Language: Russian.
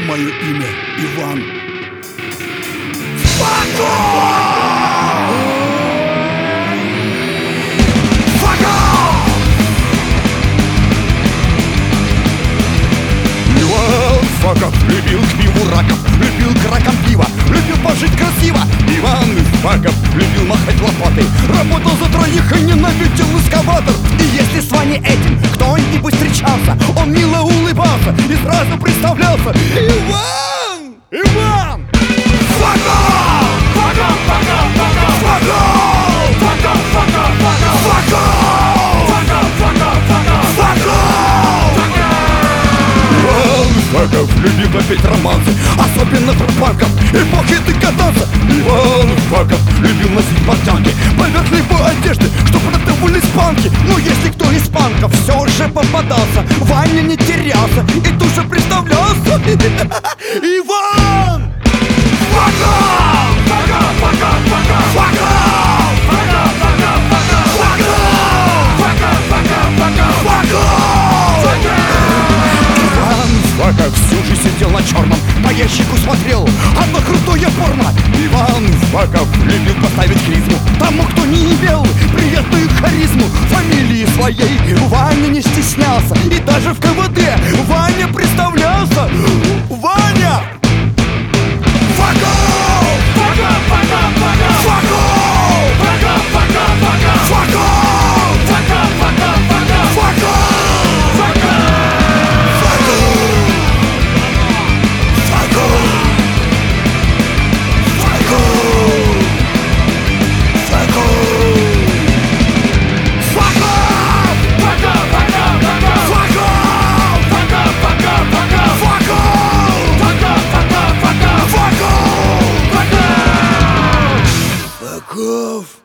Мое имя Иван. Иван Факов любил к пиву раков, любил к ракам пива, любил пожить красиво. Иван Факов любил махать лопатой, работал за троих и ненавидел эскаватор. И если с вами этим кто-нибудь встречался, он мило улыбался и сразу представлялся: Иван! Иван! Факов! Факов! Факов! Факов! Факов! Факов! Факов! Факов! Факов любил попеть романсы, особенно про панков и похиты кататься. Иван Факов любил носить портянки поверх любой одежды, чтоб продавались панки. Но если кто из панков все же попадался, Ваня не терялся и тут же представлялся: Иван! Факов! Факов! Факов! Факов! Факов! Факов! Факов! Факов! Факов! Факов всю жизнь сидел на черном, по ящику смотрел одно крутое порно. Иван Факов любил поставить клизму тому, кто не имел приятную харизму. Фамилии своей Ваня не стеснялся, и даже в КВД Ваня представлялся: Ваня! Факов! Факов! Факов! Факов! Факов! Факов! Факов! Факов! Факов! Факов! Факов! Факов! Факов!